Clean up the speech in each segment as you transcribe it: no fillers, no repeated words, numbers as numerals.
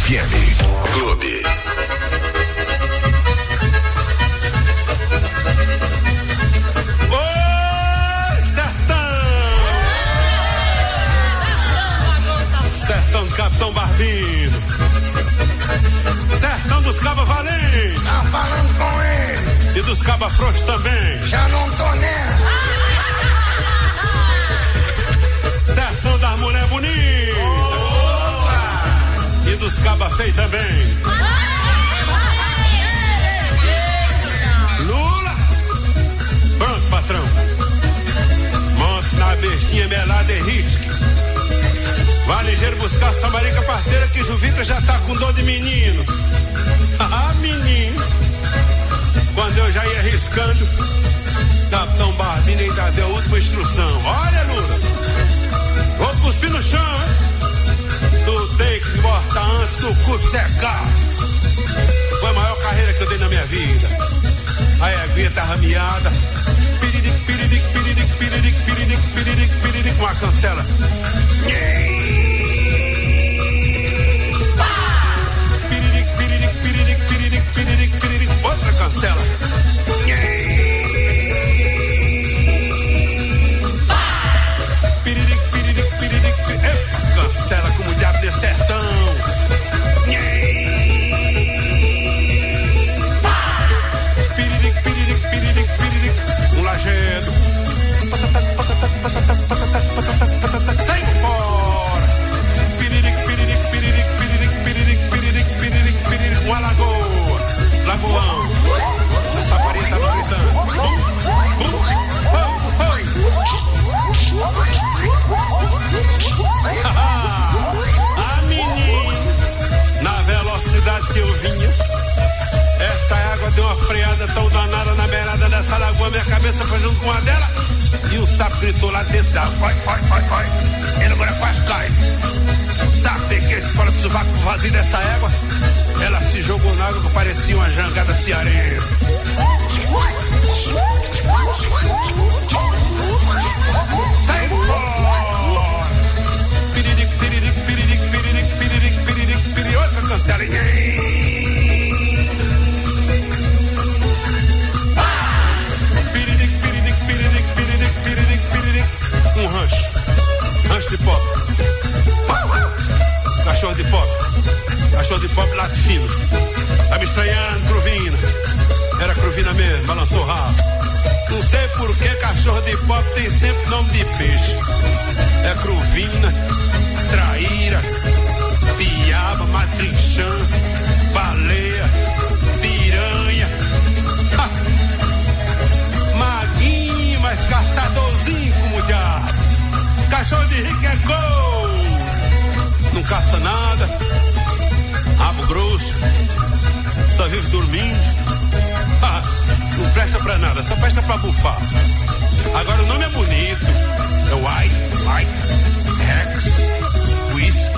FM. Clube. Sertão do Capitão Barbino. Sertão dos Cabas Valentes. Tá falando com ele. E dos Cabas Frouxos também. Já não tô nessa. Sertão das Mulher Bonita. E dos Cabas Feios também. Lula. Pronto, patrão. Monte na bestinha melada e risque. Vai ligeiro buscar a Samarica parteira que Juvita já tá com dor de menino. Ah, menino. Quando eu já ia arriscando, Capitão Barbino ainda deu a última instrução. Olha, Lula, vou cuspir no chão, hein? Tu tem que cortar antes do cu secar. Foi a maior carreira que eu dei na minha vida. Aí a aguinha tá rameada. Piriric, piriric, piriric, piriric, piriric, piriric, piriric, com a cancela. Outra cancela. Piriric, piriric, piriric, piriric. Cancela como o diabo de sertão. Piriric, piriric, piriric, piriric. Um lajedo. Sai fora. Piriric, piriric, piriric, piriric, piriric, piriric, piriric, piriric. Uma lagoa. Lagoão, essa farinha tava gritando. Ah, menino, na velocidade que eu vinha, essa água deu uma freada tão danada na beirada dessa lagoa. Minha cabeça foi junto com a dela e o sapo gritou lá dentro da água. Vai. Ele agora quase cai. Sabe que esse fora do sovaco vazio dessa égua? Ela se jogou na água que parecia uma jangada cearense. Sai fora! Piriric, piriric, piriric, piriric, piriric, piriric, piriric. Outra cancela. Piriric, piriric, piriric, piriric, piriric, piriric. Um rancho de pop. Cachorro de pop. Cachorro de pop late fino. Tá me estranhando, Cruvina. Era Cruvina mesmo, balançou o rabo. Não sei por que cachorro de pop tem sempre nome de peixe. É Cruvina, traíra, diaba, matrinchã, baleia, piranha. Ha! Maguinho, mas caçadorzinho como o diabo. Cachorro de rico é gol. Não caça nada. Rabo grosso, só vive dormindo. Ah, não presta pra nada, só presta pra bufar. Agora o nome é bonito. É White, Rex, Whisky.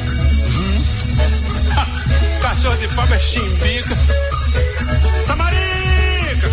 Cachorro de pau é chimbica. Samarica!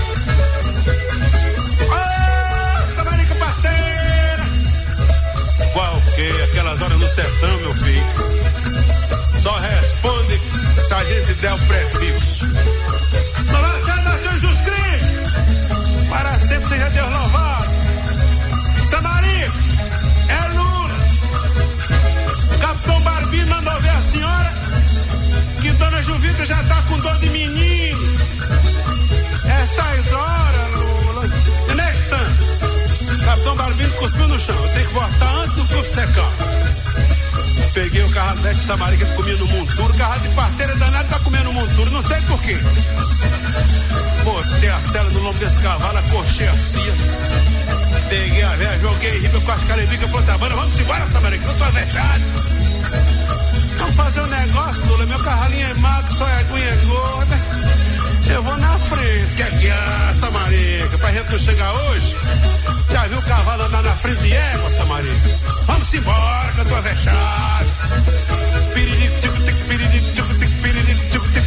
Oh, Samarica parteira! Qual que? Aquelas horas no sertão, meu filho. Só responde se a gente der o prefixo. Louvado seja Jesus Cristo! Para sempre seja Deus louvado! Samarica! É Lula! Capitão Barbino mandou ver a senhora que Dona Juvita já tá com dor de menino. Essas horas, Lula. E nesse tanto, Capitão Barbino cuspiu no chão. Eu tenho que voltar antes do corpo secar. Peguei o carro de Samarica que comia no monturo. O carro de parteira danado tá comendo monturo, não sei por quê. Botei as telas no lombo desse cavalo, acorchei a cia. Peguei a véia, joguei riba com as carebica pro tabanho. Vamos embora, Samarica, eu tô avexado. Vamos fazer um negócio, Lula. Meu carralinho é magro, só é aguinha gorda. Eu vou na frente. Que é, Samarica? Pra gente não chegar hoje. Já viu o cavalo andar na frente de égua, Samarica? Vamos embora, que eu tô avexado. Piriric, tic, piriric, tic, piriric, tic,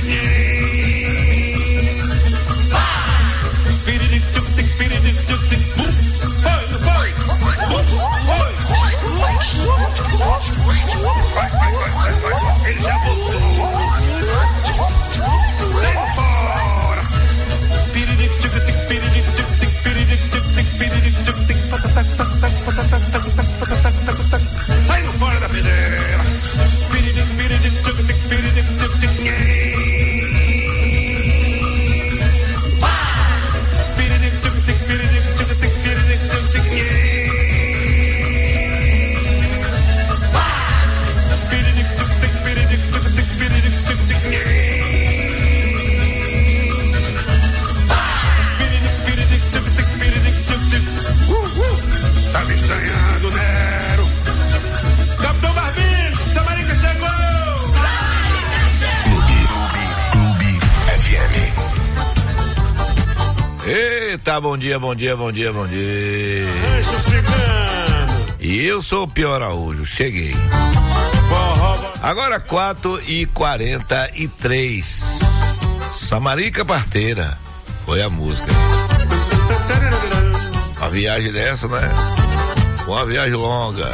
piriric, tic, piriric, tic, bum. Foi. Ele já voltou. tá, bom dia. Rancho Cigano. E eu sou o Pio Araújo, cheguei. Agora 4h43. Samarica Parteira foi a música. Uma viagem dessa, né? Uma viagem longa.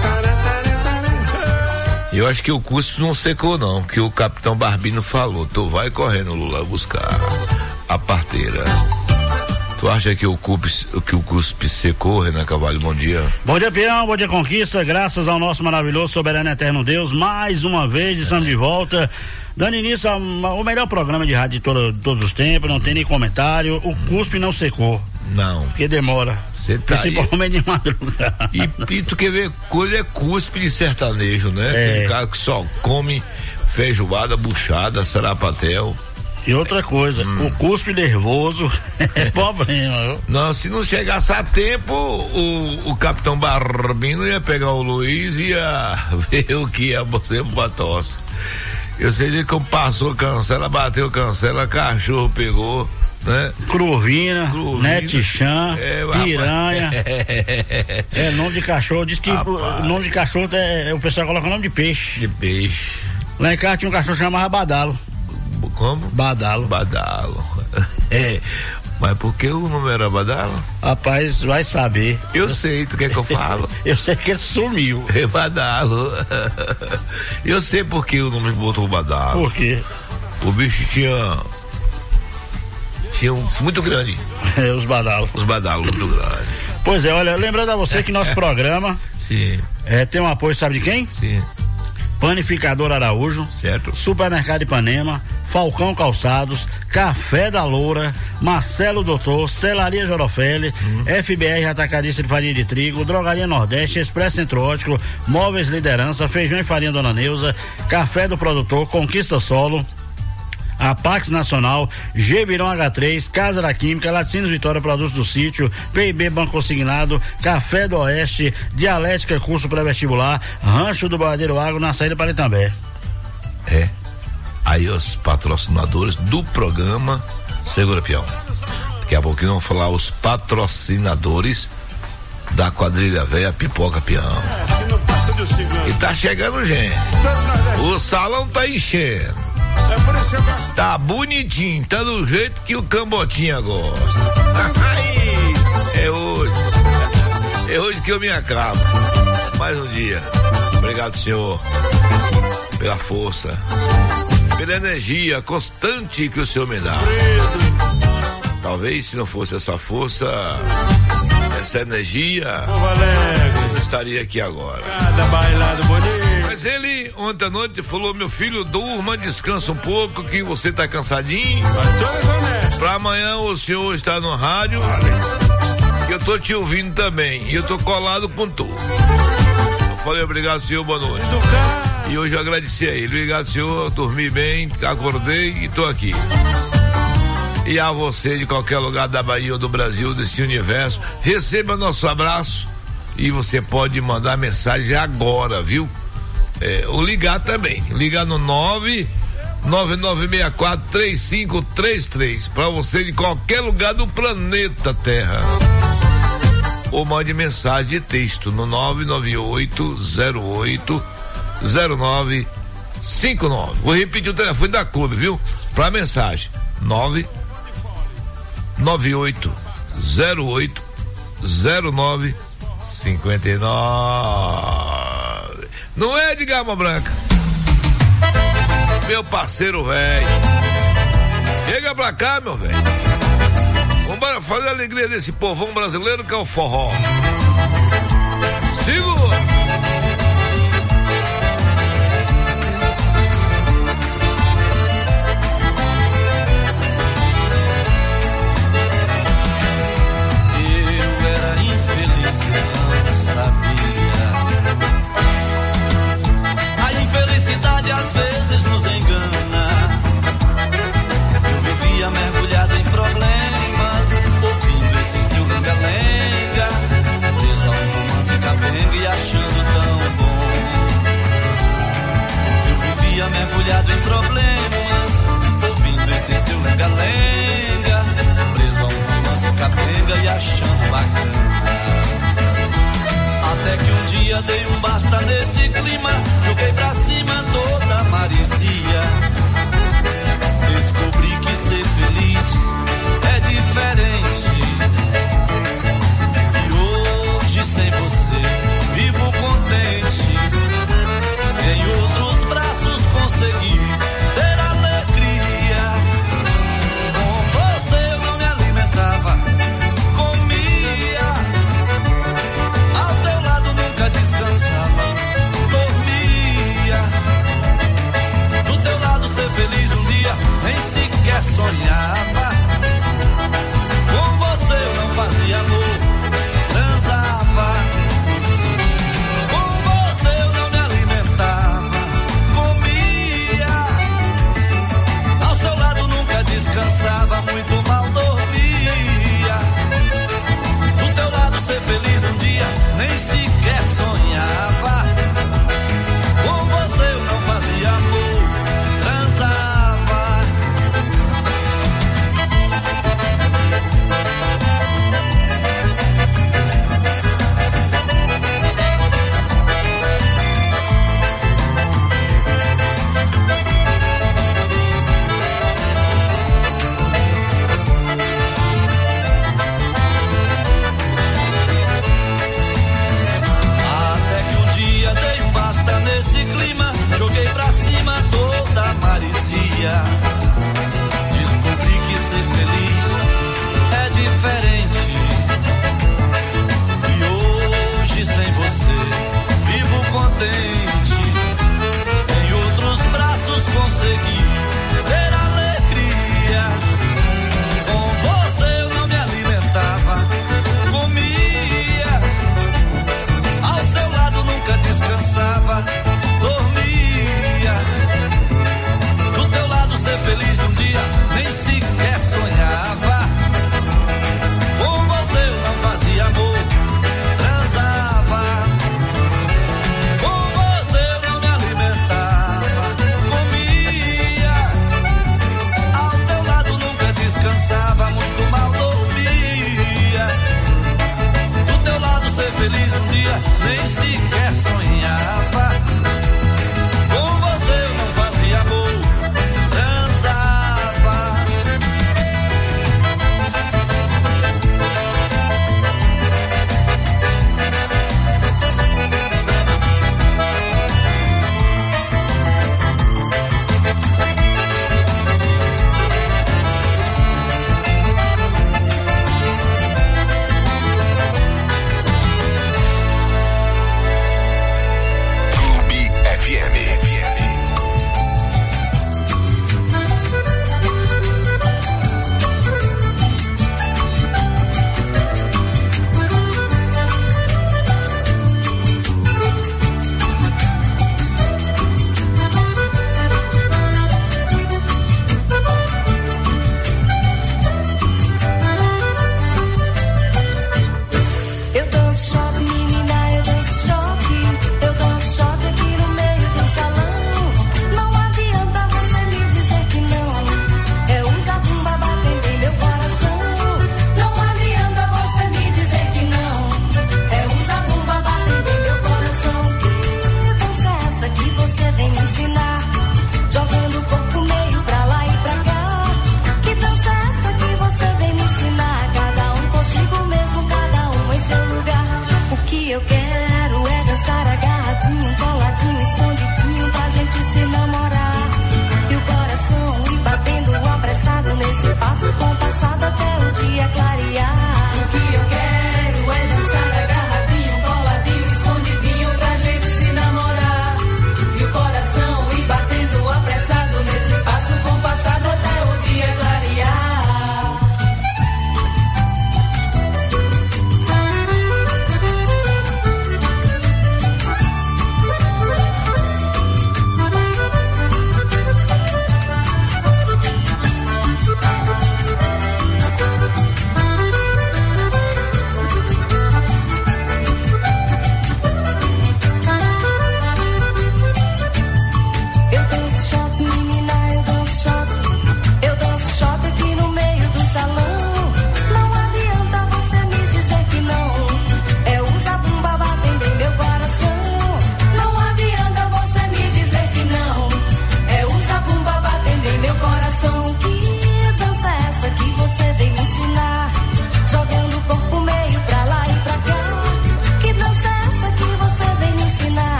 E eu acho que o cuspe não secou não, que o capitão Barbino falou, tu vai correndo, Lula, buscar a parteira. Tu acha que o cuspe secou, Renan Carvalho? Bom dia. Bom dia, peão, bom dia, Conquista. Graças ao nosso maravilhoso, soberano, eterno Deus, mais uma vez estamos de volta, dando início ao melhor programa de rádio de todos os tempos, não tem nem comentário. O cuspe não secou. Não. Porque demora. Você tá principalmente de madrugada. E tu quer ver, coisa é cuspe de sertanejo, né? Tem cara que só come feijoada, buchada, sarapatel. E outra coisa, o cuspe nervoso é problema. Não, se não chegasse a tempo, o capitão Barbino ia pegar o Luiz e ia ver o que ia fazer pra tosse. Eu sei que como passou cancela, bateu cancela, cachorro pegou, né? Cruvina. Netchan, piranha. Nome de cachorro, diz que o nome de cachorro o pessoal coloca o nome de peixe. De peixe. Lá em casa tinha um cachorro que chamava Badalo. Como? Badalo. Mas por que o nome era Badalo? Rapaz, vai saber. Eu sei, tu quer que eu falo? Eu sei que ele sumiu. É Badalo. Eu sei por que o nome botou Badalo. Por quê? O bicho tinha muito grande. Os badalos. Os badalos muito grandes. Pois é, olha, lembrando a você que nosso programa sim. Tem um apoio, sabe de quem? Sim. Panificador Araújo, certo. Supermercado Ipanema, Falcão Calçados, Café da Loura, Marcelo Doutor, Celaria Jorofelli, FBR Atacadista de Farinha de Trigo, Drogaria Nordeste, Expresso Centro-Ótico, Móveis Liderança, Feijão e Farinha Dona Neuza, Café do Produtor, Conquista Solo, a Pax Nacional, Gebirão H3, Casa da Química, Laticínios Vitória, Produtos do Sítio, PIB Banco Consignado, Café do Oeste, Dialética Curso Pré-Vestibular, Rancho do Boadeiro Água, na saída para Itambé. Aí os patrocinadores do programa Segura Peão. Daqui a pouquinho vamos falar os patrocinadores da quadrilha velha Pipoca Peão. E tá chegando gente. O salão tá enchendo. Tá bonitinho, tá do jeito que o Cambotinha gosta. É hoje que eu me acabo. Mais um dia. Obrigado, senhor, pela força, pela energia constante que o senhor me dá. Talvez se não fosse essa força, essa energia, eu não estaria aqui agora. Mas ele, ontem à noite, falou: meu filho, durma, descansa um pouco, que você tá cansadinho. Pra amanhã o senhor está no rádio, que eu tô te ouvindo também, e eu tô colado com tu. Eu falei: obrigado, senhor, boa noite. E hoje eu agradeci a ele: obrigado, senhor, dormi bem, acordei e tô aqui. E a você de qualquer lugar da Bahia ou do Brasil, desse universo, receba nosso abraço e você pode mandar mensagem agora, viu? Ou ligar também, ligar no 999643533 para você de qualquer lugar do planeta Terra. Ou mande mensagem de texto no 998080959. Vou repetir o telefone da clube, viu? Para mensagem 998080959. Não é de Gama Branca, meu parceiro velho. Chega pra cá, meu velho. Vamos fazer a alegria desse povão brasileiro que é o forró. Segura. Às vezes nos engana. Eu vivia mergulhado em problemas, ouvindo esse seu lenga-lenga, preso a um romance capenga e achando tão bom. Eu vivia mergulhado em problemas, ouvindo esse seu lenga-lenga, preso a um romance capenga achando bacana. Até que um dia dei um basta nesse clima, joguei pra cima toda a maresia. Descobri que ser feliz é diferente. E hoje sem você vivo contente. Em outros braços consegui ter alegria. Com você eu não me alimentava, comia. Ao teu lado nunca descansava, dormia. Do teu lado ser feliz um dia nem sequer sonhava.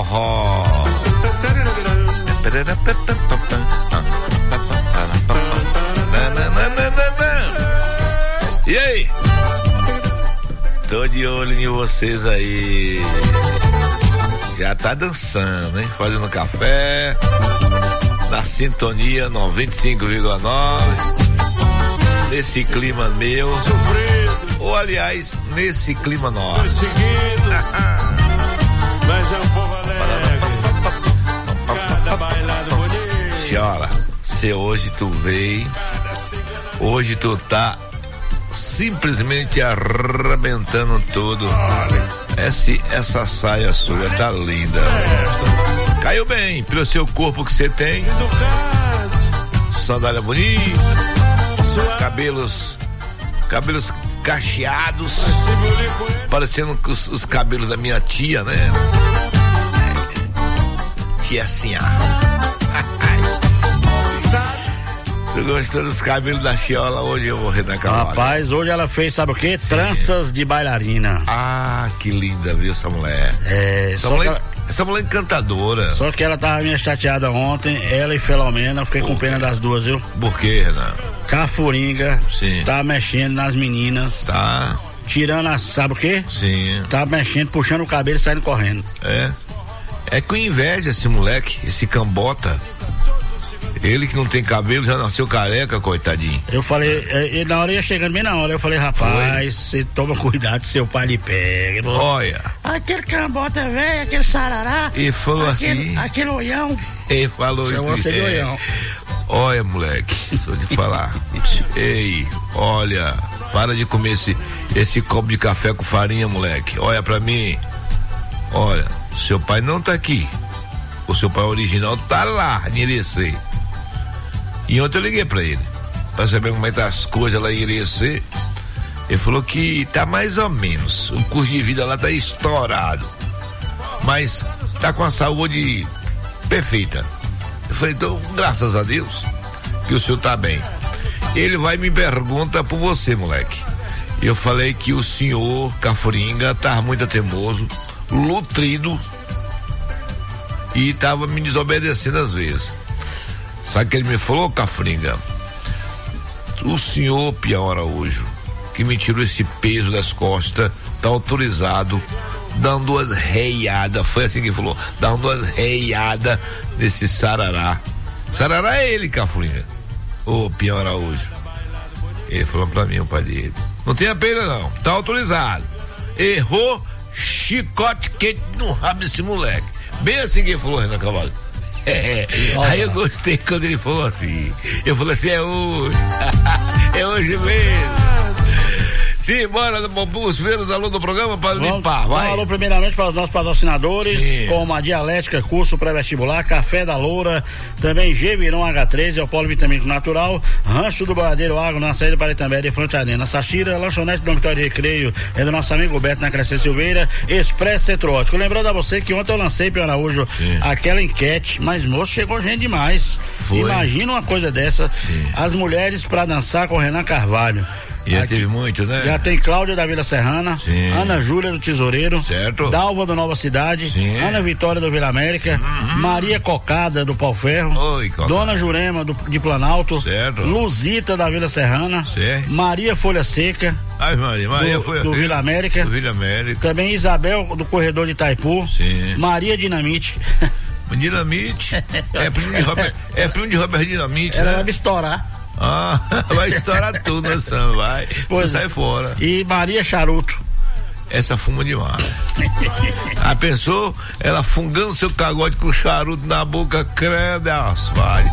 forró. E aí? Tô de olho em vocês aí. Já tá dançando, hein? Fazendo café na sintonia 95,9. Nesse clima meu, ou aliás, nesse clima nosso. Mas é um povo alegre. Cada bailado bonito. Chora, se hoje tu veio, hoje tu tá simplesmente arrebentando tudo. Essa saia sua tá linda. Caiu bem pelo seu corpo que você tem. Sandália bonita. Cabelos cacheados, parecendo os cabelos da minha tia, né? Tia assim, Tu gostou dos cabelos da Chiola? Hoje eu vou rir da cavalo. Rapaz, hoje ela fez, sabe o quê? Tranças de bailarina. Ah, que linda, viu, essa mulher? Essa mulher encantadora. Só que ela tava meio chateada ontem, ela e Filomena, fiquei com pena das duas, viu? Por quê, Renan? Cafuringa, sim, tá mexendo nas meninas, tá tirando as, sabe o quê? Sim. Tá mexendo, puxando o cabelo e saindo correndo. É com inveja esse moleque, esse cambota. Ele que não tem cabelo já nasceu careca, coitadinho. Eu falei, na hora ia chegando bem na hora, eu falei, rapaz, você toma cuidado, seu pai lhe pega. Olha. Aquele cambota velho, aquele sarará. E falou assim. Aquele olhão. E falou isso. Olha, moleque, só de falar. Ei, olha, para de comer esse copo de café com farinha, moleque. Olha pra mim. Olha, seu pai não tá aqui. O seu pai original tá lá, em Irecê. E ontem eu liguei pra ele, pra saber como é que tá as coisas lá em Irecê. Ele falou que tá mais ou menos. O custo de vida lá tá estourado. Mas tá com a saúde perfeita. Eu falei, então, graças a Deus, que o senhor tá bem. Ele vai me pergunta por você, moleque. Eu falei que o senhor Cafuringa tava muito teimoso, nutrido e tava me desobedecendo às vezes. Sabe o que ele me falou, Cafuringa? O senhor Pião Araújo, que me tirou esse peso das costas, tá autorizado, dando duas reiadas, foi assim que ele falou, dando duas reiadas nesse sarará. Sarará é ele, Cafuringa. Ô, Pião Araújo. Ele falou pra mim, o pai dele. Não tenha pena não, tá autorizado. Errou, chicote quente no rabo desse moleque. Bem assim que ele falou, Renan Cavalho. Aí eu gostei quando ele falou assim. Eu falei assim, é hoje. É hoje mesmo. Sim, bora os primeiros alunos do programa para limpar, vai. Alô primeiramente para os nossos patrocinadores, sim, como a Dialética, curso pré-vestibular, Café da Loura, também Gevirão H13, é o polo vitamínico natural, Rancho do Boadeiro Água, na saída para Itambé de Fronte Arena, Sachira, lanchonete do Dormitório de Recreio, é do nosso amigo Beto na Crescente Silveira, Expresso Centro-Ótico. Lembrando a você que ontem eu lancei, Pião Araújo, aquela enquete, mas moço, chegou gente demais. Foi. Imagina uma coisa dessa, sim, as mulheres para dançar com Renan Carvalho. Já teve muito, né? Já tem Cláudia da Vila Serrana, sim, Ana Júlia do Tesoureiro, certo, Dalva do Nova Cidade, sim, Ana Vitória do Vila América, Maria Cocada do Pau Ferro, oi, Dona Jurema de Planalto, certo, Luzita da Vila Serrana, certo, Maria Folha Seca, Maria do Vila América, também Isabel do Corredor de Itaipu, sim, Maria Dinamite. Dinamite? É primo de Robert Dinamite. Ela né? vai estourar. Ah, vai estourar tudo, né, Sam? Vai. Pois sai fora. E Maria Charuto. Essa fuma demais. Ah, pensou? Ela fungando seu cagote com charuto na boca, credo, é asfalto.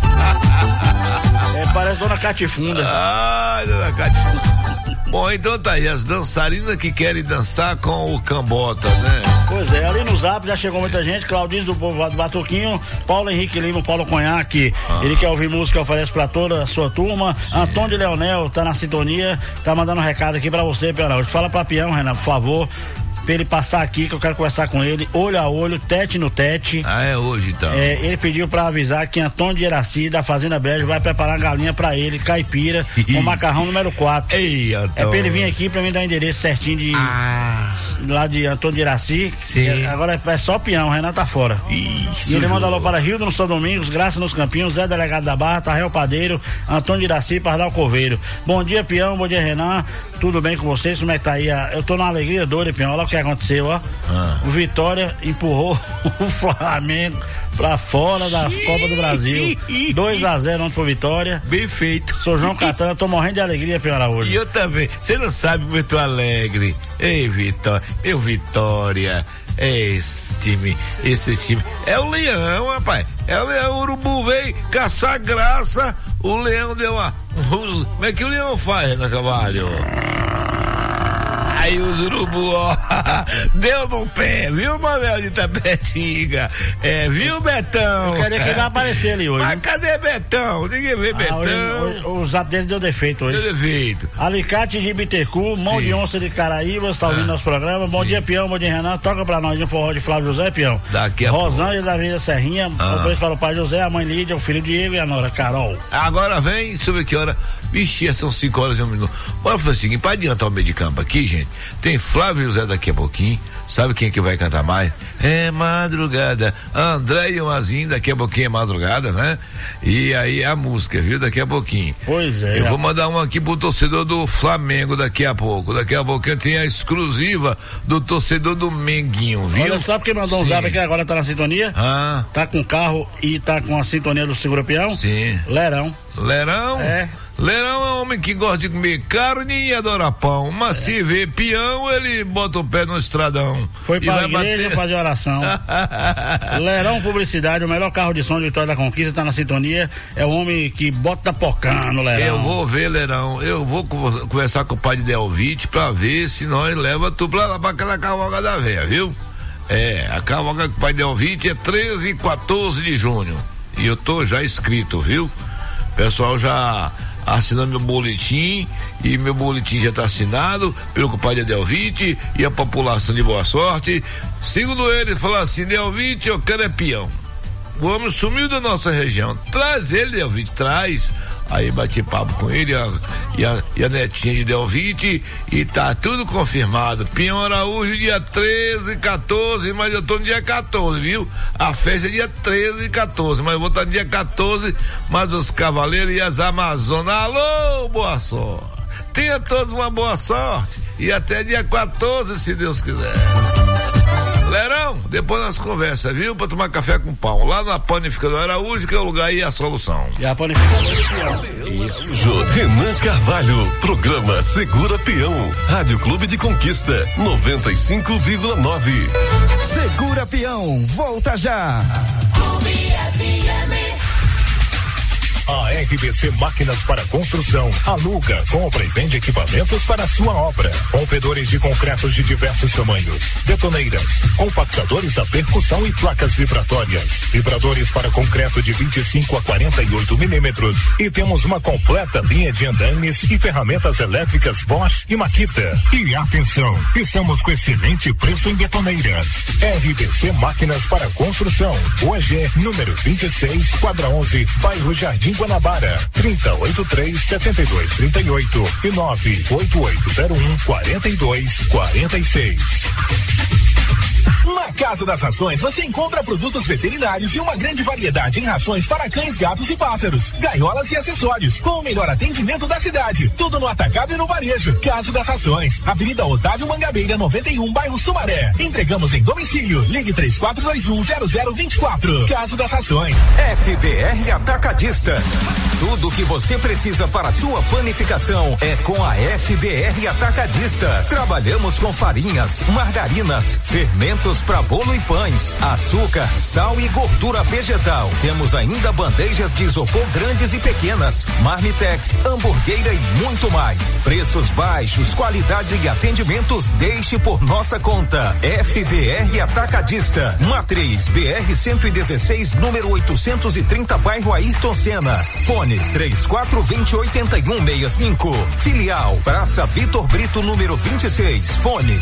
Parece Dona Catifunda. Ah, Dona Catifunda. Bom, então tá aí, as dançarinas que querem dançar com o cambota, né? Pois é, ali no Zap já chegou muita gente, Claudinho do Povoado Batuquinho, Paulo Henrique Lima, Paulo Conhaque, ele quer ouvir música, oferece pra toda a sua turma, sim, Antônio Leonel tá na sintonia, tá mandando um recado aqui pra você, Pião Araújo. Fala pra Pião, Renan, por favor, pra ele passar aqui, que eu quero conversar com ele, olho a olho, tete no tete. Ah, é hoje então. Ele pediu pra avisar que Antônio de Iraci, da Fazenda Brejo, vai preparar galinha pra ele, caipira, com macarrão número 4. Ei, Antônio. Pra ele vir aqui pra mim dar endereço certinho de lá de Antônio de Iraci. Sim. Agora é só peão, o Renan tá fora. Isso, e ele manda alô para Rio do São Domingos, Graça nos Campinhos, Zé Delegado da Barra, Tarrel Padeiro, Antônio de Iraci, Pardal Coveiro. Bom dia, peão, bom dia, Renan. Tudo bem com vocês? Como é que tá aí? Eu tô numa alegria doida, peão. Olha o que aconteceu, ó. O Vitória empurrou o Flamengo pra fora da Copa do Brasil. 2-0 ontem pro Vitória. Bem feito. Sou João Catana, tô morrendo de alegria, peão Araújo. E eu também. Você não sabe como eu tô alegre. Ei, Vitória. Vitória. Esse time. É o Leão, rapaz. É o Leão. O Urubu veio caçar graça. O Leão deu uma. Como é que o Leão faz, Renan Carvalho? Aí os urubu, ó, deu no pé, viu, Manuel de Tapetinga? Viu, Betão? Eu queria que ele vai aparecer ali hoje. Mas cadê Betão? Ninguém vê Betão. Hoje, o zap dele deu defeito hoje. Deu defeito. Alicate de Bitecu, mão de onça de Caraíba, você tá ouvindo nosso programa. Bom dia, peão, bom dia, Renan. Toca pra nós um forró de Flávio José, peão. Daqui a Rosângela da Avenida Serrinha, um beijo para o pai José, a mãe Lídia, o filho Diego e a nora Carol. Agora vem, sobre que hora? Vixe, são 5 horas e 1 minuto. Bora fazer o seguinte, para adiantar o meio de campo aqui, gente, tem Flávio José daqui a pouquinho. Sabe quem que vai cantar mais? É madrugada. André e o Mazinho, daqui a pouquinho é madrugada, né? E aí a música, viu? Daqui a pouquinho. Pois é. Eu vou mandar um aqui pro torcedor do Flamengo daqui a pouco. Daqui a pouquinho tem a exclusiva do torcedor do Menguinho, viu? Olha só porque mandou um zap aqui agora, tá na sintonia. Tá com carro e tá com a sintonia do Segura Peão. Sim. Lerão. É. Lerão é um homem que gosta de comer carne e adora pão, mas se vê peão, ele bota o pé no estradão. Foi pra igreja fazer oração. Lerão Publicidade, o melhor carro de som de Vitória da Conquista, tá na sintonia. É o homem que bota pocã no Lerão. Eu vou ver, Lerão, eu vou conversar com o pai de Delvite pra ver se nós leva tu pra lá pra aquela cavalga da véia, viu? A cavalga com o pai de Delvite é 13 e 14 de junho. E eu tô já inscrito, viu? O pessoal já assinando meu boletim, e meu boletim já está assinado pelo compadre Delvite e a população de Boa Sorte. Segundo ele, falou assim: Delvite, eu quero é peão. O homem sumiu da nossa região. Traz ele, Delvite, traz. Aí bati papo com ele e a netinha de Delvite, e tá tudo confirmado. Peão Araújo dia 13 e 14, mas eu tô no dia 14, viu? A festa é dia 13 e 14, mas eu vou estar no dia 14, mas os cavaleiros e as Amazonas. Alô, boa sorte. Tenha todos uma boa sorte e até dia 14, se Deus quiser. Lerão, depois nós conversa, viu? Pra tomar café com pão. Lá na Panificadora Araújo, que é o lugar aí, a solução. E a Panificadora Isso. Renan Carvalho, programa Segura Peão. Rádio Clube de Conquista, 95,9. Segura Peão, volta já. Clube FM. A RBC Máquinas para Construção aluga, compra e vende equipamentos para a sua obra. Rompedores de concretos de diversos tamanhos, betoneiras, compactadores a percussão e placas vibratórias, vibradores para concreto de 25 a 48 milímetros. E temos uma completa linha de andames e ferramentas elétricas Bosch e Makita. E atenção, estamos com excelente preço em betoneiras. RBC Máquinas para Construção, hoje número 26, quadra 11, bairro Jardim Guanabara, 3083-7238 e 98801-4246. Na Casa das Rações você encontra produtos veterinários e uma grande variedade em rações para cães, gatos e pássaros, gaiolas e acessórios, com o melhor atendimento da cidade. Tudo no atacado e no varejo. Casa das Rações, Avenida Otávio Mangabeira, 91, bairro Sumaré. Entregamos em domicílio. Ligue 34210024. Casa das Rações. FBR Atacadista. Tudo o que você precisa para a sua panificação é com a FBR Atacadista. Trabalhamos com farinhas, margarinas, fermentos produtos para bolo e pães, açúcar, sal e gordura vegetal. Temos ainda bandejas de isopor grandes e pequenas, marmitex, hamburgueira e muito mais. Preços baixos, qualidade e atendimentos, deixe por nossa conta. FBR Atacadista, Matriz BR 116, número 830, bairro Ayrton Senna. Fone 3420-8165. Filial Praça Vitor Brito, número 26. Fone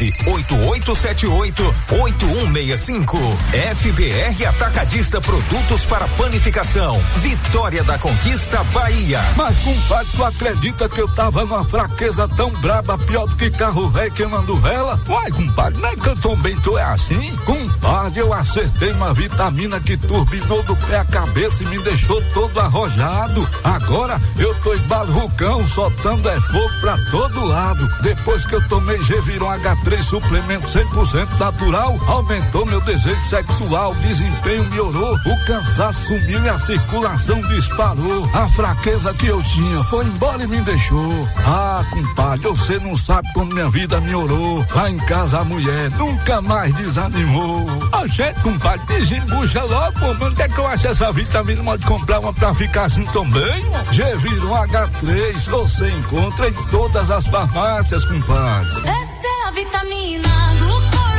98878-8165. FBR Atacadista, produtos para panificação. Vitória da Conquista, Bahia. Mas, compadre, tu acredita que eu tava numa fraqueza tão braba, pior do que carro velho queimando vela? Uai, compadre, não é que eu também tô assim? Compadre, eu acertei uma vitamina que turbinou do pé à cabeça e me deixou todo arrojado. Agora eu tô embalucão, soltando fogo pra todo lado. Depois que eu tomei Geviron H3 suplemento 100% natural, aumentou meu desejo sexual, o desempenho melhorou, o cansaço sumiu e a circulação disparou. A fraqueza que eu tinha foi embora e me deixou. Ah, compadre, você não sabe como minha vida melhorou. Lá em casa a mulher nunca mais desanimou. A gente, compadre, desembucha logo, pô, onde é que eu acho essa vitamina? Pode comprar uma pra ficar assim também? Geviron H3, você encontra em todas as farmácias, compadre. Essa é a vitamina do Coroa.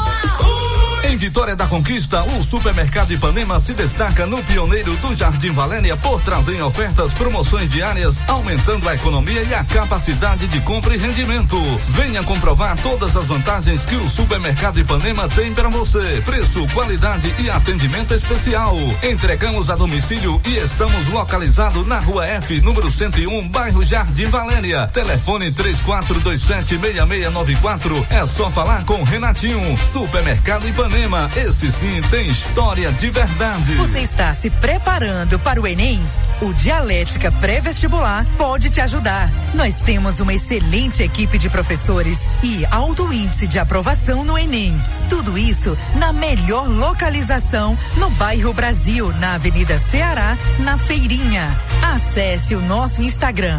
Em Vitória da Conquista, o Supermercado Ipanema se destaca no pioneiro do Jardim Valênia por trazer ofertas, promoções diárias, aumentando a economia e a capacidade de compra e rendimento. Venha comprovar todas as vantagens que o Supermercado Ipanema tem para você. Preço, qualidade e atendimento especial. Entregamos a domicílio e estamos localizados na Rua F, número 101, bairro Jardim Valênia. Telefone 3427-6694. É só falar com Renatinho. Supermercado Ipanema. Esse sim tem história de verdade. Você está se preparando para o Enem? O Dialética Pré-Vestibular pode te ajudar. Nós temos uma excelente equipe de professores e alto índice de aprovação no Enem. Tudo isso na melhor localização no bairro Brasil, na Avenida Ceará, na Feirinha. Acesse o nosso Instagram,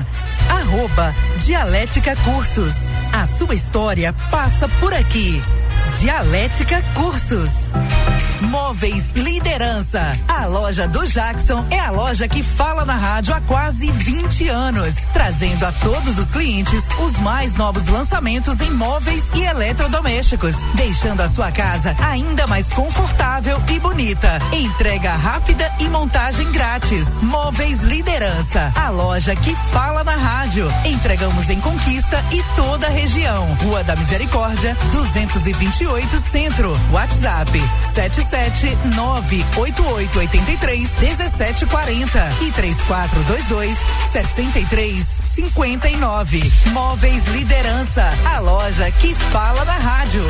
@Dialética Cursos. A sua história passa por aqui. Dialética Cursos. Móveis Liderança. A loja do Jackson é a loja que fala na rádio há quase 20 anos, trazendo a todos os clientes os mais novos lançamentos em móveis e eletrodomésticos, deixando a sua casa ainda mais confortável e bonita. Entrega rápida e montagem grátis. Móveis Liderança, a loja que fala na rádio. Entregamos em Conquista e toda a região. Rua da Misericórdia, 228 Centro. WhatsApp 77988831740 e 3422-6359. Móveis Liderança, a loja que fala na rádio.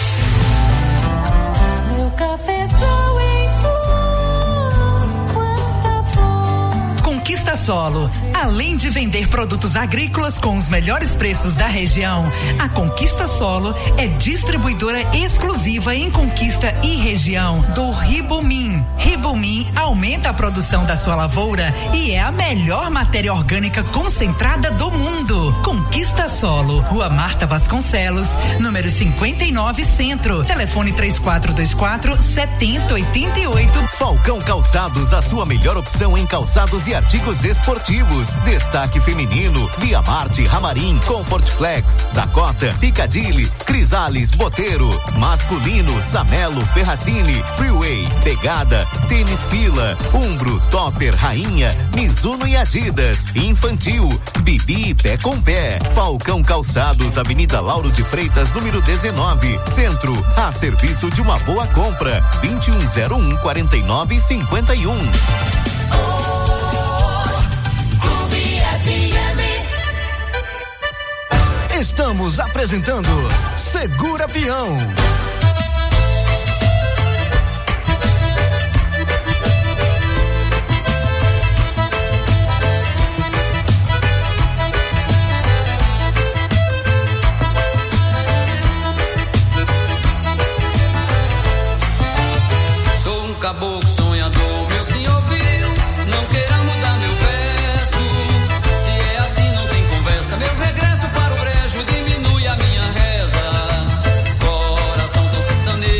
Meu cafezão em flor, quanta flor. Conquista Solo. Além de vender produtos agrícolas com os melhores preços da região, a Conquista Solo é distribuidora exclusiva em Conquista e região do Ribomin. Ribomin aumenta a produção da sua lavoura e é a melhor matéria orgânica concentrada do mundo. Conquista Solo, Rua Marta Vasconcelos, número 59 Centro. Telefone 3424-7088. Falcão Calçados, a sua melhor opção em calçados e artigos esportivos. Destaque feminino, Via Marte, Ramarim, Comfort Flex, Dakota, Piccadilly, Crisales, Boteiro. Masculino, Samelo, Ferracini, Freeway, Pegada, Tênis Fila, Umbro, Topper, Rainha, Mizuno e Adidas. Infantil, Bibi, Pé com Pé. Falcão Calçados, Avenida Lauro de Freitas, número 19, Centro, a serviço de uma boa compra. 2101-4951. Estamos apresentando Segura Peão. Sou um caboclo sonhador, meu senhor viu, não queira mudar meu verso. Se é assim não tem conversa, meu regresso para o brejo diminui a minha reza. Coração tão sertanejo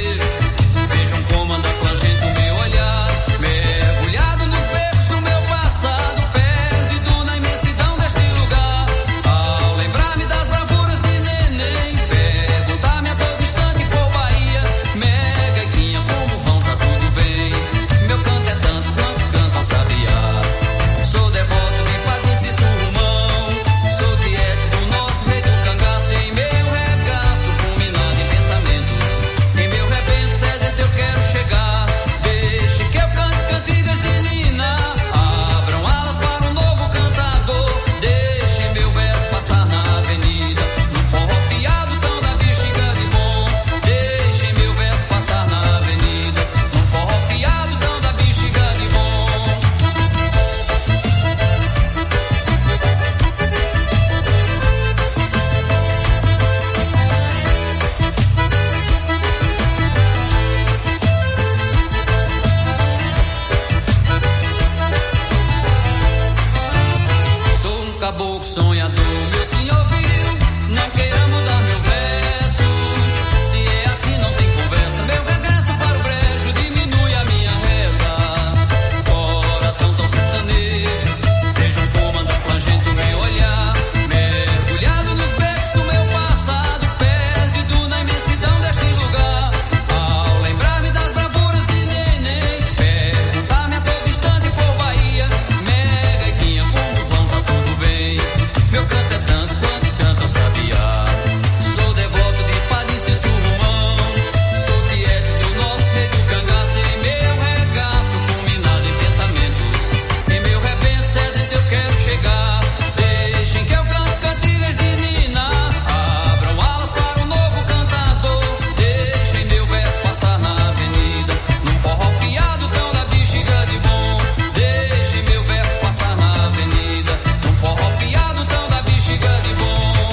louco sonhador, meu senhor viu, não queira mudar meu verso. Se é assim não tem conversa, meu regresso para o brejo diminui a minha reza. Coração tão sertanejo, veja um comando plangente o meu olhar, mergulhado nos becos do meu passado, perdido na imensidão deste lugar. Ao lembrar-me das bravuras de neném, perguntar-me a todo instante por Bahia, mega e quinha, como vão, tá tudo bem? Meu canto é tanto quanto canta o sabiá. Sou devoto de Padre Surrumão, sou tiete do nosso rei do cangaço. Em meu regaço, fulminado em pensamentos, em meu rebento sedento eu quero chegar. Deixem que eu canto cantigas de Nina, abram alas para um novo cantador. Deixem meu verso passar na avenida, num forró fiado tão da bexiga de bom. Deixem meu verso passar na avenida, num forró fiado tão da bexiga de bom.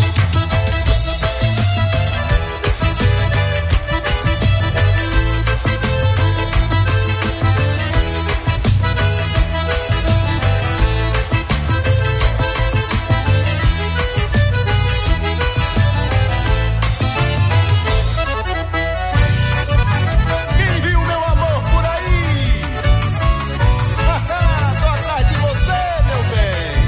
Quem viu meu amor por aí? Tô atrás de você, meu bem.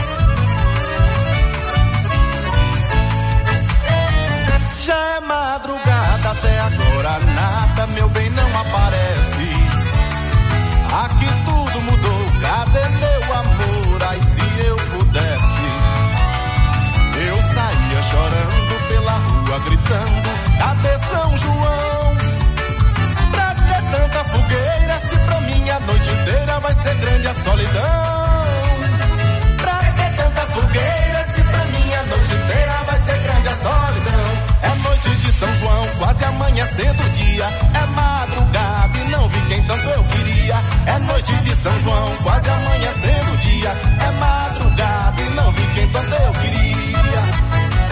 Já é madrugada, até agora nada, meu bem, não aparece. Aqui tudo mudou, cadê meu amor? Ai, se eu pudesse, eu saía chorando pela rua, gritando: cadê São João? Pra que tanta fogueira, se pra mim a noite inteira vai ser grande a solidão? Pra que tanta fogueira, se pra mim a noite inteira vai ser grande a solidão? É noite de São João, quase amanhecendo o dia. É madrugada e não vi quem tanto eu queria. É noite de São João, quase amanhecendo o dia. É madrugada e não vi quem tanto eu queria.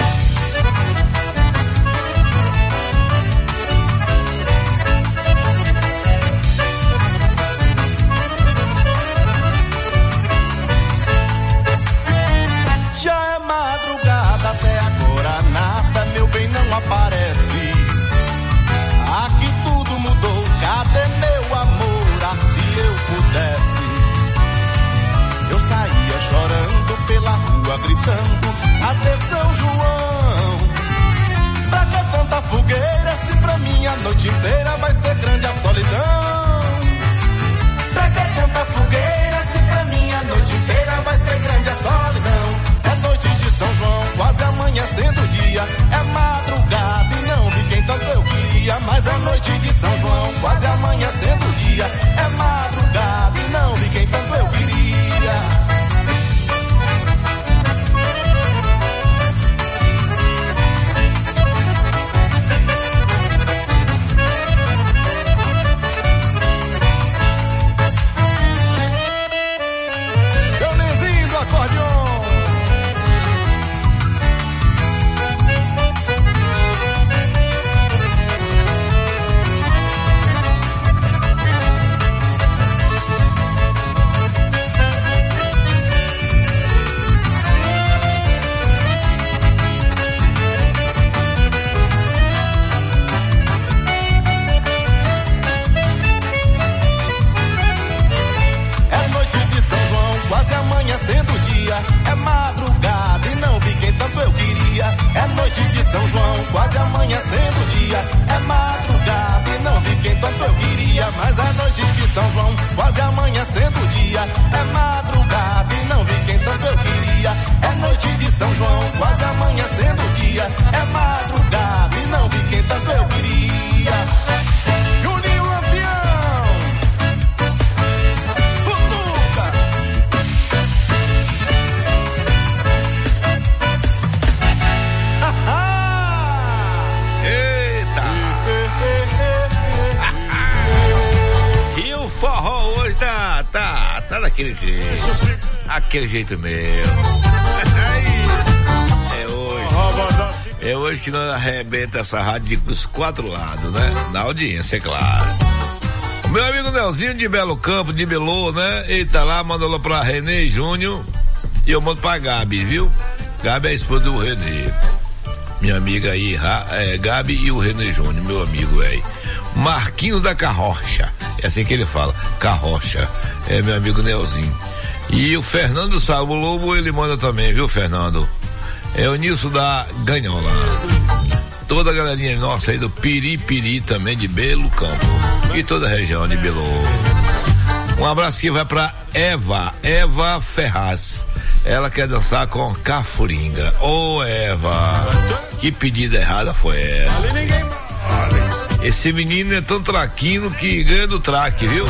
Já é madrugada, até agora nada, meu bem, não aparece. Aqui tudo mudou, cadê meu amor? Ah, se eu pudesse, eu saía chorando pela rua, gritando: cadê São João? Pra que tanta fogueira, se pra mim a noite inteira vai ser grande a solidão? Pra que tanta fogueira, se pra mim a noite inteira vai ser grande a solidão? É noite de São João, quase amanhecendo o dia. É madrugada e não vi quem tanto eu queria. Mas é noite de São João, quase amanhecendo o dia. É madrugada e não vi quem tanto eu queria. Seu Nenzinho do acordeon. É noite de São João, quase amanhecendo o dia. É madrugada e não vi quem tanto eu queria. É noite de São João, quase amanhecendo o dia. É madrugada e não vi quem tanto eu queria. Mas é noite de São João, quase amanhecendo o dia. É madrugada e não vi quem tanto eu queria. É noite de São João, quase amanhecendo o dia. É madrugada e não vi quem tanto eu queria. Juninho Lampião, Futuca. Eita! E o forró hoje tá daquele jeito. Aquele jeito meu. É hoje que nós arrebenta essa rádio dos 4 lados, né? Na audiência, é claro. O meu amigo Nelzinho de Belo Campo, de Belô, né? Ele tá lá, mandou lá pra Renê Júnior E eu mando pra Gabi, viu? Gabi é a esposa do Renê. Minha amiga aí, Gabi e o Renê Júnior, meu amigo, velho. Marquinhos da Carrocha. É assim que ele fala, Carrocha. É meu amigo Nelzinho. E o Fernando Salvo Lobo, ele manda também, viu, Fernando? É o Nilson da Ganhola. Toda a galerinha nossa aí do Piripiri também, de Belo Campo. E toda a região de Belo. Um abraço que vai pra Eva Ferraz. Ela quer dançar com Cafuringa. Ô, Eva, que pedida errada foi essa? Esse menino é tão traquino que ganha do traque, viu?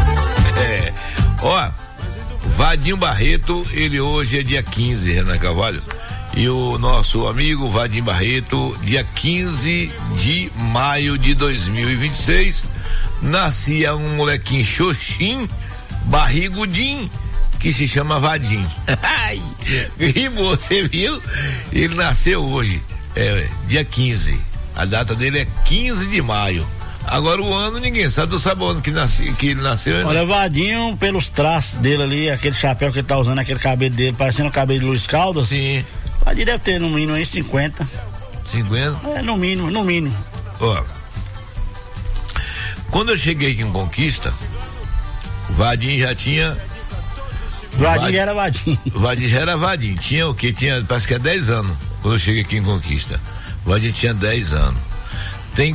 Ó, Vadinho Barreto, ele hoje é dia 15, Renan Carvalho. E o nosso amigo Vadinho Barreto, dia 15 de maio de 2026, nascia um molequinho xoxim, barrigudinho, que se chama Vadim. Rimou, você viu? Ele nasceu hoje, dia 15. A data dele é 15 de maio. Agora o ano ninguém sabe, do sabor que ele nasceu. Olha, Vadinho, pelos traços dele ali, aquele chapéu que ele tá usando, aquele cabelo dele, parecendo o cabelo de Luiz Caldas. Sim. Vadinho deve ter no mínimo aí 50. 50? É, no mínimo. Ó, quando eu cheguei aqui em Conquista, o Vadinho já tinha. Vadinho já era Vadinho. Vadinho já era Vadinho. Tinha o quê? Parece que é 10 anos. Quando eu cheguei aqui em Conquista. Vadinho tinha 10 anos. Tem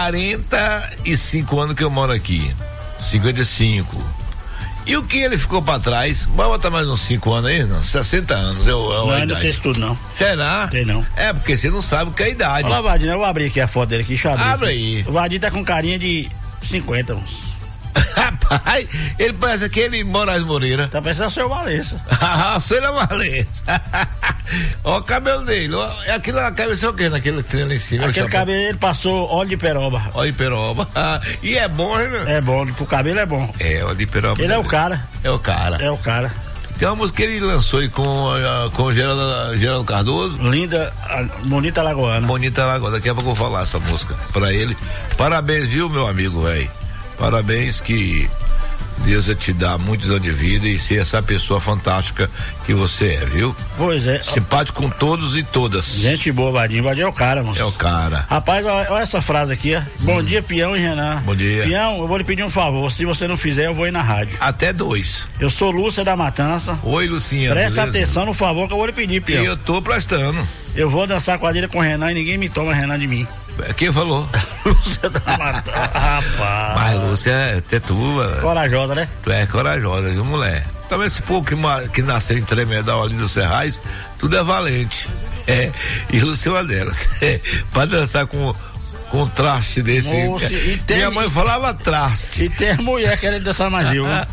45 anos que eu moro aqui. 55. E o que ele ficou pra trás? Vai botar mais uns 5 anos aí, não? 60 anos. Não, não tem isso tudo, não. Será? Tem não. É, porque você não sabe o que é a idade. Olha lá, Vadinho, eu vou abrir aqui a foto dele aqui, deixa eu abrir. Abre aí. O Vadinho tá com carinha de 50, uns. Rapaz, ele parece aquele Moraes Moreira. Tá parecendo o seu Valença. Seu Valença. Ó o cabelo dele. Aquilo na cabeça é o quê? Naquele treino em cima. Aquele cabelo ele passou óleo de peroba. Óleo de peroba. E é bom, né? É bom, pro cabelo é bom. É, óleo de peroba. Ele é o cara. É o cara. É o cara. Tem uma música que ele lançou aí com o Geraldo Cardoso. Linda, Bonita Lagoana. Bonita Lagoana. Daqui a pouco eu vou falar essa música pra ele. Parabéns, viu, meu amigo, velho? Parabéns, que Deus vai te dar muitos anos de vida e ser essa pessoa fantástica que você é, viu? Pois é. Simpático com todos e todas. Gente boa, Vadinho. Vadinho é o cara, moço. É o cara. Rapaz, olha essa frase aqui, ó. Bom dia, Pião e Renan. Bom dia. Pião, eu vou lhe pedir um favor. Se você não fizer, eu vou ir na rádio. Até 2. Eu sou Lúcia da Matança. Oi, Lucinha. Presta atenção no favor que eu vou lhe pedir, Pião. E eu tô prestando. Eu vou dançar quadrilha com o Renan e ninguém me toma Renan de mim. Quem falou? Lúcia da Matança. Rapaz. Mas Lúcia é tua. Corajosa, né? Tu é corajosa, viu, mulher? Talvez esse povo que nasceu em Tremedal ali dos Serrais, tudo é valente. E Lúcia é uma delas. Pra dançar com traste desse. Moço, minha mãe falava traste. E tem a mulher querendo dançar mais Gil, né?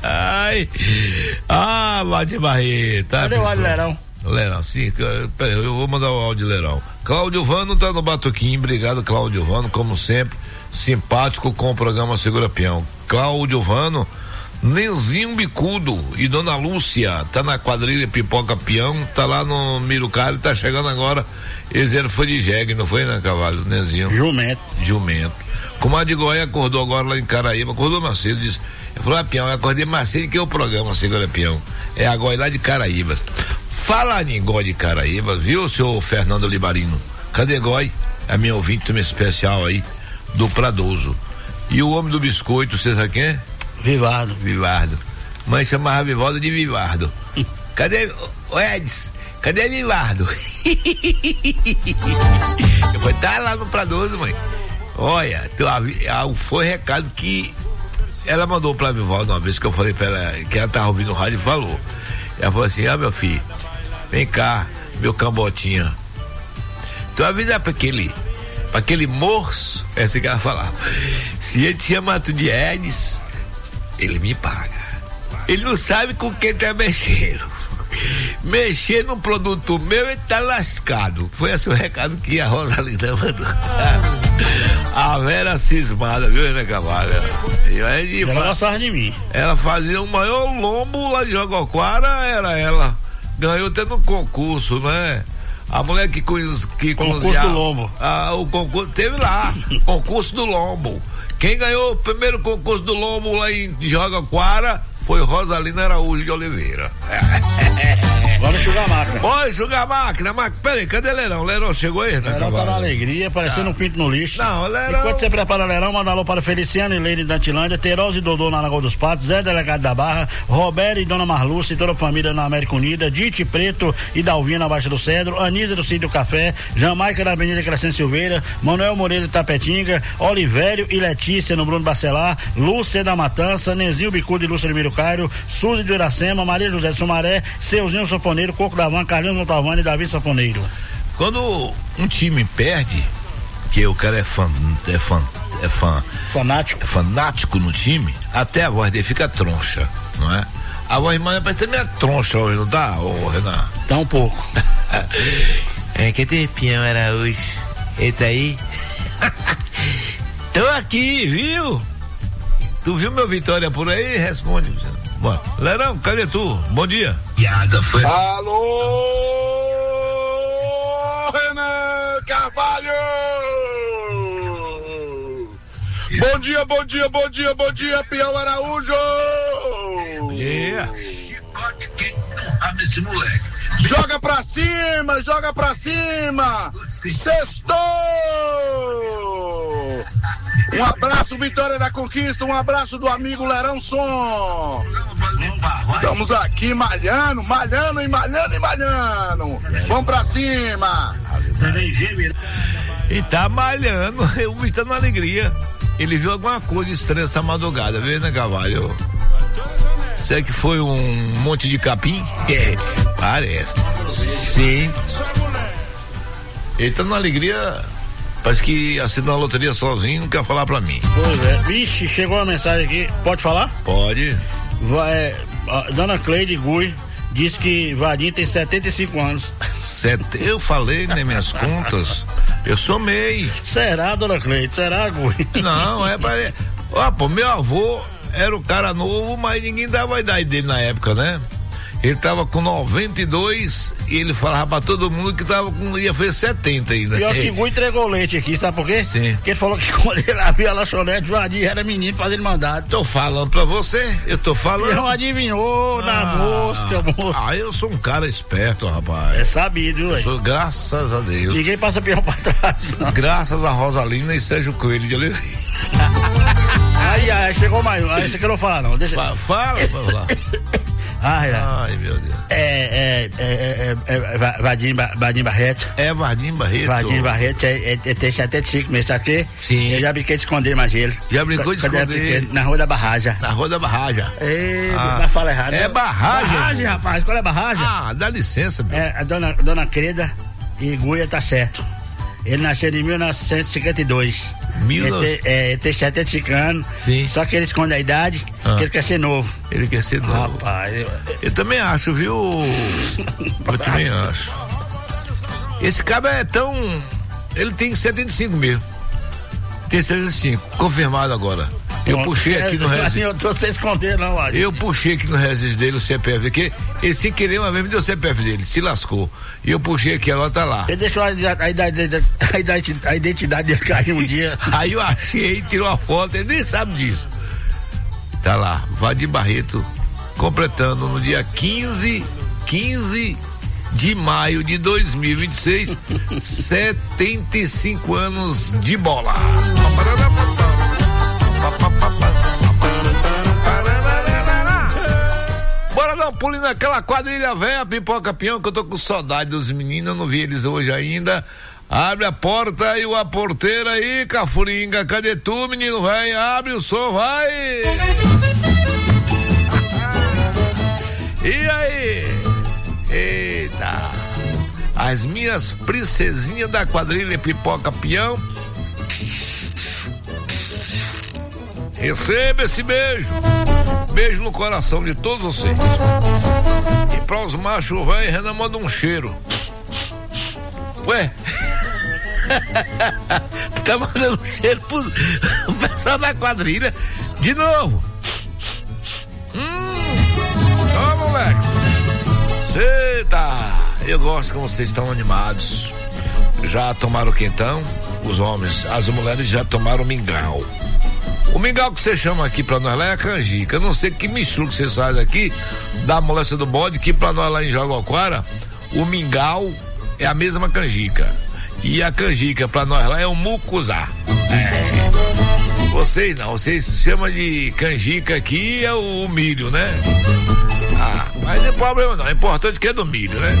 Vadinho Barreto. Cadê o áudio Lerão? Lerão, sim, peraí, eu vou mandar o áudio Lerão. Cláudio Vano tá no Batuquim, obrigado, Cláudio Vano, como sempre, simpático com o programa Segura Peão. Cláudio Vano, Nenzinho Bicudo e Dona Lúcia, tá na quadrilha Pipoca Peão, tá lá no Mirucari, tá chegando agora. Eles foi de jegue, não foi, né, Cavalo? Nenzinho. Jumento. Comadre Goiás acordou agora lá em Caraíba, acordou mais cedo, disse, ele falou, Peão, eu acordei mais cedo que é o programa Segura Peão. É a Goiás lá de Caraíba. Fala em Goi de Caraíba, viu, seu Fernando Libarino? Cadê Goi? A minha ouvinte também especial aí, do Pradoso. E o homem do biscoito, você sabe quem é? Vivardo. Mãe chamava Vivaldo de Vivardo. Cadê o Edson? Cadê Vivardo? Eu falei, tá lá no Pradoso, mãe. Olha, foi recado que ela mandou pra Vivaldo uma vez que eu falei pra ela, que ela tava ouvindo o rádio e falou. Ela falou assim, meu filho, vem cá, meu cambotinha. Tua vida é pra aquele moço, é assim que ela falava. Se ele te chama tu de Edson, ele me paga. Ele não sabe com quem tá mexendo. Mexer num produto meu, ele tá lascado. Foi esse o recado que a Rosalinda mandou. A Vera cismada, viu, né, Cavalho? Ela gostava de mim. Ela fazia o maior lombo lá de Jogoquara, era ela. Ganhou até no concurso, né? A mulher que concurso cozinhava, do lombo. O concurso teve lá, concurso do lombo. Quem ganhou o primeiro concurso do lombo lá em Jogoquara foi Rosalina Araújo de Oliveira. Vamos enxugar a máquina. Oi, enxugar a máquina. Peraí, cadê Leirão? Leirão chegou aí? Leirão tá na alegria, parecendo um pinto no lixo. Não, Leirão. Enquanto você prepara o Leirão, manda alô para Feliciano e Leire da Antilândia, Teroz e Dodô na Lagoa dos Patos, Zé Delegado da Barra, Roberto e Dona Marlúcia e toda a família na América Unida, Dite Preto e Dalvinha na Baixa do Cedro, Anísia do Sítio Café, Jamaica da Avenida Crescente Silveira, Manuel Moreira de Tapetinga, Olivério e Letícia no Bruno Bacelar, Lúcia da Matança, Nenzinho Bicudo e Lúcia de Miro Cairo, Suzy de Iracema, Maria José de Sumaré, Seuzinho Sanfoneiro, Coco da Van, Carlinhos Montalvani e Davi Sanfoneiro. Quando um time perde, que o cara é fanático no time, até a voz dele fica troncha, não é? A voz irmã parece meio troncha hoje, não dá, Renan? Tá um pouco. Que tempião era hoje? Eita aí. Tô aqui, viu? Tu viu meu Vitória por aí? Responde. Bom, Leirão, cadê tu? Bom dia. Alô, Renan Carvalho! Bom dia, Piau Araújo! Yeah. Esse moleque. Joga pra cima! Sextou! Um abraço, Vitória da Conquista, um abraço do amigo Leirão Som. Estamos aqui malhando. Vamos pra cima! E tá malhando, o bicho tá numa alegria. Ele viu alguma coisa estranha essa madrugada, viu, né, Cavalho? Será que foi um monte de capim? Parece. Sim. Ele tá numa alegria, parece que assinou a loteria sozinho, não quer falar pra mim. Pois é. Vixe, chegou uma mensagem aqui, pode falar? Pode. Dona Cleide Gui disse que Vadinho tem 75 anos. Eu falei nas minhas contas, eu somei. Será, Dona Cleide? Será, Gui? Não, meu avô era o cara novo, mas ninguém dava a idade dele na época, né? Ele tava com 92 e ele falava pra todo mundo que ia fazer 70 ainda. Pior que Gui entregou leite aqui, sabe por quê? Sim. Porque ele falou que quando ele abriu a lanchonete, o Vadinho era menino fazendo mandado. Tô falando pra você, eu tô falando. Não adivinhou na mosca. Eu sou um cara esperto, rapaz. É sabido, velho. Graças a Deus. Ninguém passa peão pra trás, não. Graças a Rosalina e Sérgio Coelho de Oliveira. Aí, chegou mais. Aí você quer não falar, não? Deixa. Fala, vamos lá. Ai, meu Deus. Vadinho Barreto. Vadinho Barreto. Vadinho Barreto tem 75 meses, sabe o quê? Sim. Eu já brinquei de esconder mais ele. Já brincou de esconder? Na Rua da Barraja. Na Rua da Barraja. Mas fala errado. É Barragem. Barragem, rapaz. Qual é Barragem? Dá licença, meu. A dona Creda e Guia tá certo. Ele nasceu em 1952. Ele tem 75 anos. Sim. Só que ele esconde a idade, que ele quer ser novo. Ele quer ser novo. Rapaz, eu também acho, viu? Eu também acho. Esse cara é tão. Ele tem 75 mesmo. Tem 75. Confirmado agora. Eu puxei aqui no registro. Eu tô sem esconder, não, Adi. Eu puxei aqui no registro dele o CPF, porque ele sem querer uma vez me deu o CPF dele, se lascou. E eu puxei aqui, agora tá lá. Ele deixou a identidade dele cair um dia. Aí eu achei, tirou a foto, ele nem sabe disso. Tá lá, Vadinho Barreto, completando no dia 15 de maio de 2026, 75 anos de bola. Bora dar um pulinho naquela quadrilha velha, Pipoca Peão, que eu tô com saudade dos meninos, eu não vi eles hoje ainda. Abre a porta aí, a porteira aí, Cafuringa, cadê tu, menino? Vai, abre o som, vai! E aí? Eita! As minhas princesinhas da quadrilha Pipoca Peão. Receba esse beijo. Beijo no coração de todos vocês. E para os machos, vai, Renan manda um cheiro. Ué? Fica mandando um cheiro pro pessoal da quadrilha. De novo. Ó, moleque. Eita. Eu gosto que vocês estão animados. Já tomaram quentão? Os homens. As mulheres já tomaram mingau. O mingau que você chama aqui pra nós lá é a canjica. Eu não sei que mistura que vocês fazem aqui da moléstia do bode, que pra nós lá em Jaguaquara, o mingau é a mesma canjica. E a canjica pra nós lá é o mucuzá. Vocês não, vocês chamam de canjica aqui é o milho, né? Mas não tem problema não, é importante que é do milho, né?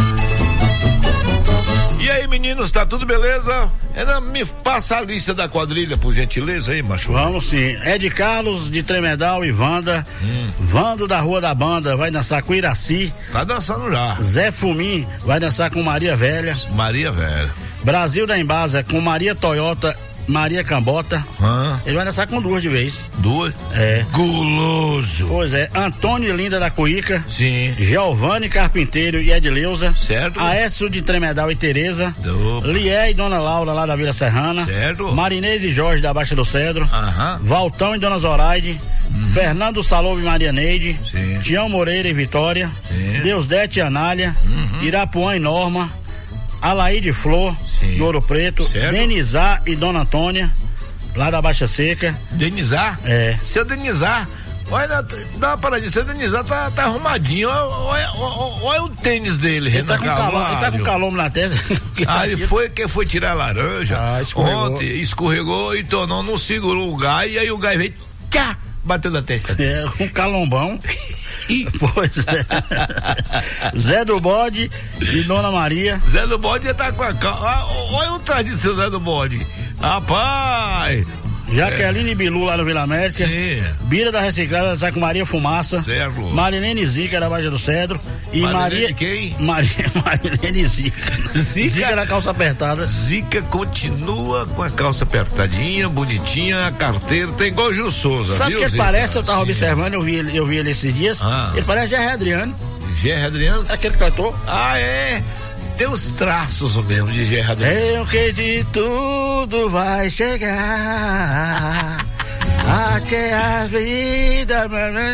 E aí, meninos, tá tudo beleza? Me passa a lista da quadrilha, por gentileza aí, macho. Vamos sim. Ed Carlos, de Tremedal e Wanda. Vando da Rua da Banda vai dançar com Iraci. Tá dançando já. Zé Fumim vai dançar com Maria Velha. Maria Velha. Brasil da Embasa com Maria Toyota, Maria Cambota. Ele vai dançar com duas de vez. Duas? É. Guloso. Pois é. Antônio e Linda da Cuíca. Sim. Giovanni Carpinteiro e Edileuza. Certo. Aécio de Tremedal e Tereza. Lié e Dona Laura lá da Vila Serrana. Certo. Marinês e Jorge da Baixa do Cedro. Valtão e Dona Zoraide. Fernando Salove e Maria Neide. Sim. Tião Moreira e Vitória. Sim. Deusdete e Anália. Irapuã e Norma. Alaíde Flor, do Ouro Preto, certo. Denizar e Dona Antônia, lá da Baixa Seca. Denizar? É. Seu Denizar, olha, dá uma paradinha, seu Denizar tá arrumadinho, olha o tênis dele, ele tá com calombo na testa. Ele foi tirar a laranja, ontem escorregou e tornou, não segurou o gai, e aí o gai veio, tchá, bateu na testa. Um calombão. Pois é. Zé do Bode e Dona Maria. Zé do Bode já tá com a calma. Olha o traje do seu Zé do Bode. Rapaz! Jaqueline Bilu lá no Vila América. Sim. Bira da Reciclada sai com Maria Fumaça. Certo. Marilene Zica da Baixa do Cedro. E Maria. Quem? Marilene Zica. Zica na calça apertada. Zica continua com a calça apertadinha, bonitinha, a carteira, tem igual o Gil Souza. Sabe o que ele parece? Eu tava observando, eu vi ele esses dias. Ele parece Gerry Adriano. Gerry Adriano? Aquele cantor. É. Tem os traços mesmo de Gerry Adriano. Eu que de tudo vai chegar. Aqui a vida.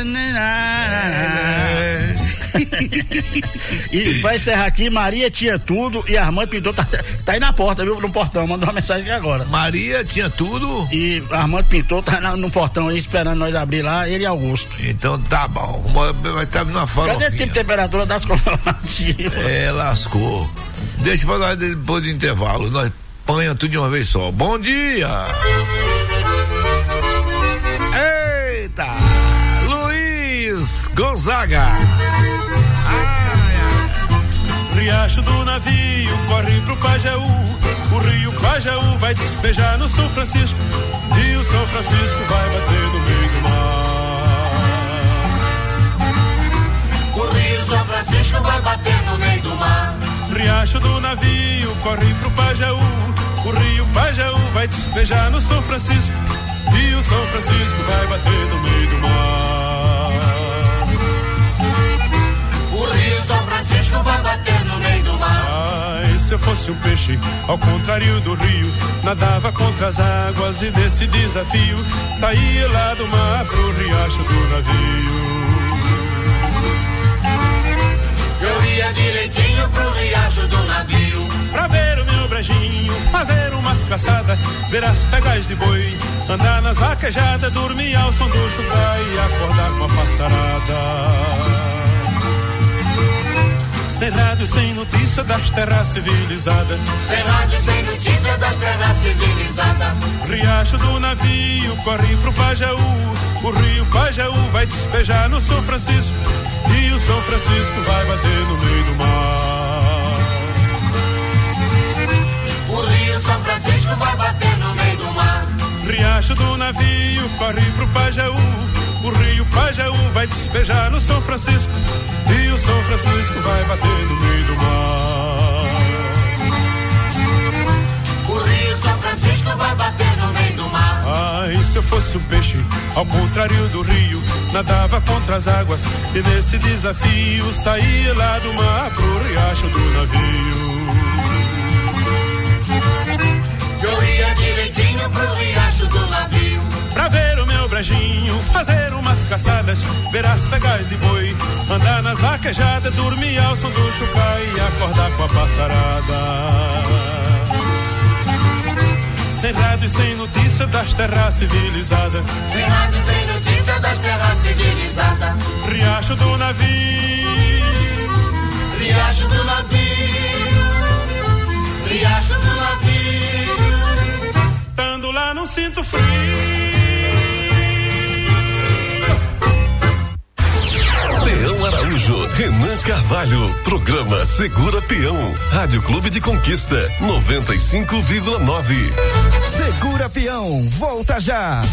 E vai encerrar aqui, Maria tinha tudo e Armando Pintor tá aí na porta, viu? No portão, mandou uma mensagem aqui agora. Maria tinha tudo? E Armando Pintor tá no portão aí esperando nós abrir lá, ele e Augusto. Então tá bom, vai estar numa farofinha. Cadê tipo de temperatura das coronativas? Lascou. Deixa pra nós depois do intervalo, nós panha tudo de uma vez só. Bom dia! Eita! Luiz Gonzaga! Riacho do navio corre pro Pajeú, o rio Pajeú vai despejar no São Francisco, e o São Francisco vai bater no meio do mar. O rio São Francisco vai bater no meio do mar. Riacho do navio corre pro Pajeú, o rio Pajeú vai despejar no São Francisco, e o São Francisco vai bater no meio do mar. O rio São Francisco vai bater no meio do mar. Se eu fosse um peixe, ao contrário do rio, nadava contra as águas e nesse desafio saía lá do mar pro riacho do navio. Eu ia direitinho pro riacho do navio, pra ver o meu brejinho, fazer umas caçadas, ver as pegas de boi, andar nas vaquejadas, dormir ao som do chucrai e acordar com a passarada. Sem rádio, sem notícia das terras civilizadas. Sem rádio, sem notícia das terras civilizadas. Riacho do navio corre pro Pajeú, o rio Pajeú vai despejar no São Francisco, e o São Francisco vai bater no meio do mar. O rio São Francisco vai bater no meio do mar. Riacho do navio corre pro Pajeú, o rio Pajeú vai despejar no São Francisco, e o São Francisco vai bater no meio do mar. O rio São Francisco vai bater no meio do mar. Se eu fosse um peixe, ao contrário do rio, nadava contra as águas, e nesse desafio saía lá do mar pro riacho do navio. Eu ia direitinho pro riacho do navio, pra ver o meu brejinho, fazer umas caçadas, ver as pegas de boi, andar nas vaquejadas, dormir ao som do chucai e acordar com a passarada. Sem rádio e sem notícia das terras civilizadas. Sem rádio e sem notícia das terras civilizadas. Riacho do navio, riacho do navio, riacho do navio. Tando lá não sinto frio. Peão Araújo, Renan Carvalho, programa Segura Peão, Rádio Clube de Conquista, 95,9. Segura Peão, volta já.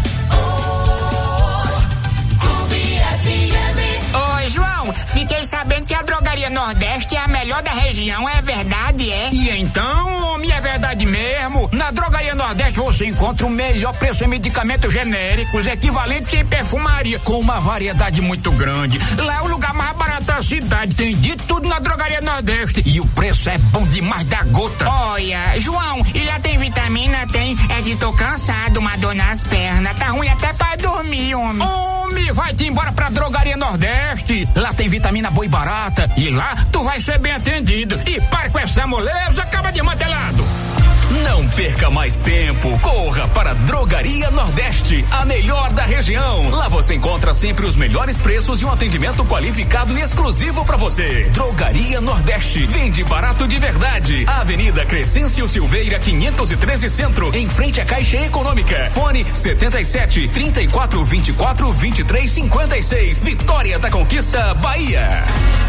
Ô, João, fiquei sabendo que a Drogaria Nordeste é a melhor da região, é verdade, é? E então, homem, é verdade mesmo. Na Drogaria Nordeste você encontra o melhor preço em medicamentos genéricos, equivalentes em perfumaria, com uma variedade muito grande. Lá é o lugar mais barato da cidade, tem de tudo na Drogaria Nordeste. E o preço é bom demais da gota. Olha, João, e lá tem vitamina? Tem. É que tô cansado, uma dor nas pernas, tá ruim até pra dormir, homem. Homem, vai-te embora pra Drogaria Nordeste. Lá tem vitamina boa e barata. E lá tu vai ser bem atendido. E para com essa moleza, acaba de mantelado. Não perca mais tempo. Corra para Drogaria Nordeste, a melhor da região. Lá você encontra sempre os melhores preços e um atendimento qualificado e exclusivo para você. Drogaria Nordeste. Vende barato de verdade. Avenida Crescêncio Silveira, 513 Centro, em frente à Caixa Econômica. Fone 77 34 24 23 56. Vitória da Conquista, Bahia.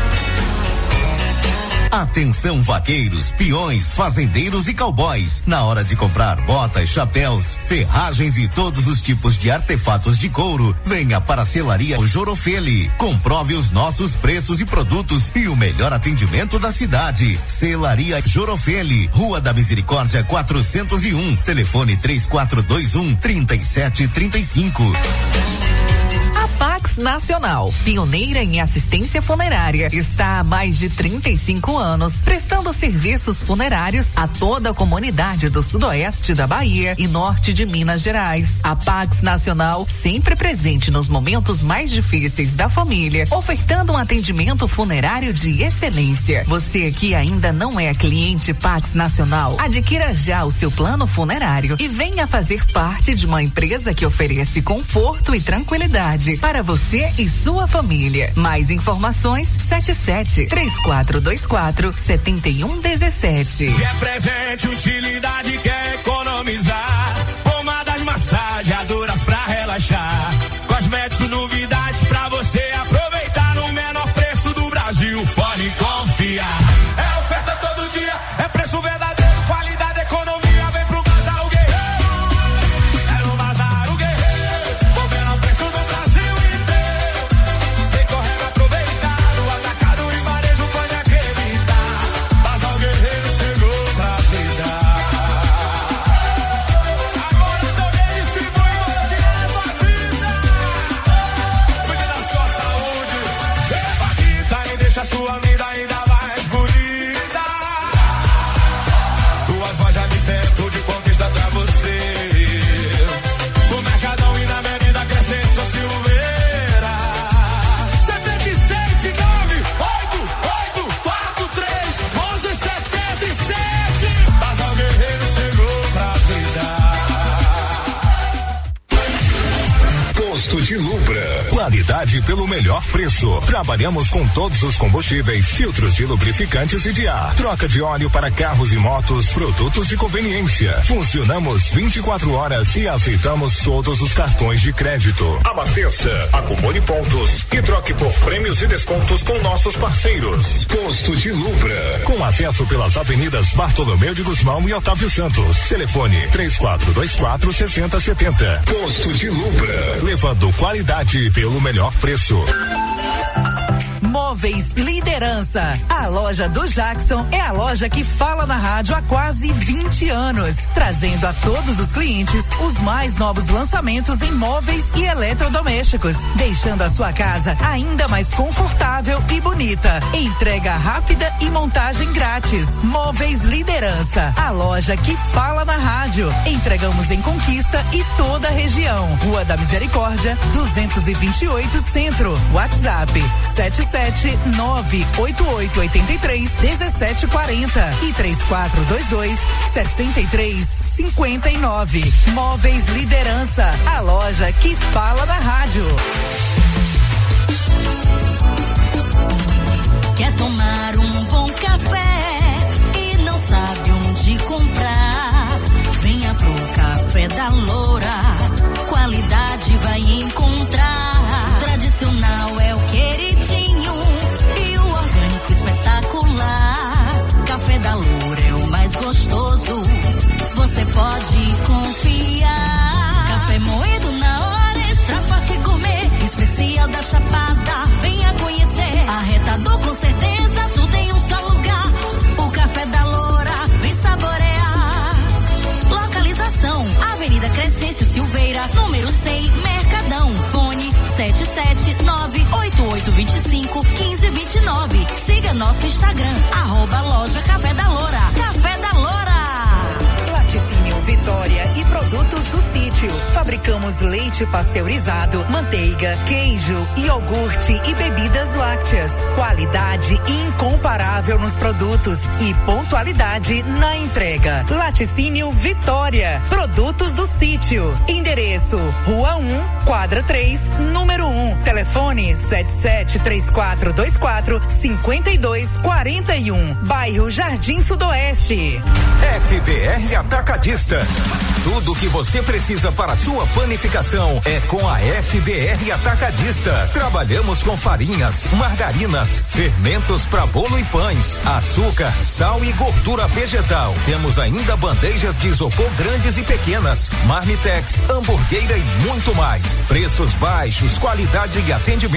Atenção vaqueiros, peões, fazendeiros e cowboys. Na hora de comprar botas, chapéus, ferragens e todos os tipos de artefatos de couro, venha para a Selaria Jorofeli. Comprove os nossos preços e produtos e o melhor atendimento da cidade. Selaria Jorofeli, Rua da Misericórdia 401, telefone 3421-3735. A Pax Nacional, pioneira em assistência funerária, está há mais de 35 anos, prestando serviços funerários a toda a comunidade do sudoeste da Bahia e norte de Minas Gerais. A Pax Nacional, sempre presente nos momentos mais difíceis da família, ofertando um atendimento funerário de excelência. Você que ainda não é cliente Pax Nacional, adquira já o seu plano funerário e venha fazer parte de uma empresa que oferece conforto e tranquilidade para você e sua família. Mais informações 77-3424-7117. Quer presente, utilidade, quer economizar. Pomadas, massageadoras pra relaxar. Cosméticos, novidades pra você aproveitar no menor preço do Brasil. Pode confiar. É oferta todo dia, é preço verdadeiro, qualidade, economia. Vem pro Bazar o Guerreiro. É no Bazar o Guerreiro, o menor preço do Brasil inteiro. Vem correndo aproveitar, o atacado e varejo pode acreditar. Bazar o Guerreiro chegou pra te dar. Agora também distribui, vou te levar a vida. Cuide da sua saúde, beba Rita e deixa a sua vida ainda mais bonita. Duas lojas de centro de conquista pra você. No Mercadão e na Avenida Crescêncio Silveira. 77-98843-1177. Bazar Guerreiro chegou pra te dar. Posto de Lubra. Qualidade pelo melhor preço. Trabalhamos com todos os combustíveis, filtros de lubrificantes e de ar. Troca de óleo para carros e motos, produtos de conveniência. Funcionamos 24 horas e aceitamos todos os cartões de crédito. Abasteça, acumule pontos e troque por prêmios e descontos com nossos parceiros. Posto de Lubra. Com acesso pelas avenidas Bartolomeu de Guzmão e Otávio Santos. Telefone 3424-6070. Posto de Lubra. Levando qualidade pelo melhor preço. Móveis Liderança. A loja do Jackson é a loja que fala na rádio há quase 20 anos, trazendo a todos os clientes os mais novos lançamentos em móveis e eletrodomésticos, deixando a sua casa ainda mais confortável e bonita. Entrega rápida e montagem grátis. Móveis Liderança, a loja que fala na rádio. Entregamos em Conquista e toda a região. Rua da Misericórdia, 228 Centro. WhatsApp WhatsApp 98883-1740 e 3422-6359. Móveis Liderança, a loja que fala da rádio. Quer tomar um bom café e não sabe onde comprar? Venha pro Café da Loura, qualidade vai encontrar. Tradicional é o queridinho e o orgânico espetacular. Café da Loura é o mais gostoso, você pode confiar. Café moído na hora, extra forte gourmet, especial da Chapada, venha conhecer. Arretador com certeza, tudo em um só lugar. O Café da Loura, vem saborear. Localização, Avenida Crescêncio Silveira, número 100, Mercadão. Fone 77988251529. Siga nosso Instagram, @loja Café da Loura. Café da Loura. Laticínio Vitória e produtos do sítio. Fabricamos leite pasteurizado, manteiga, queijo, iogurte e bebidas lácteas. Qualidade incomparável nos produtos e pontualidade na entrega. Laticínio Vitória, produtos do sítio. Endereço: Rua 1, quadra 3, número 1. Telefone 773424-5241. Bairro Jardim Sudoeste. FBR Atacadista. Tudo o que você precisa para sua panificação é com a FBR Atacadista. Trabalhamos com farinhas, margarinas, fermentos para bolo e pães, açúcar, sal e gordura vegetal. Temos ainda bandejas de isopor grandes e pequenas, marmitex, hamburgueira e muito mais. Preços baixos, qualidade e atendimento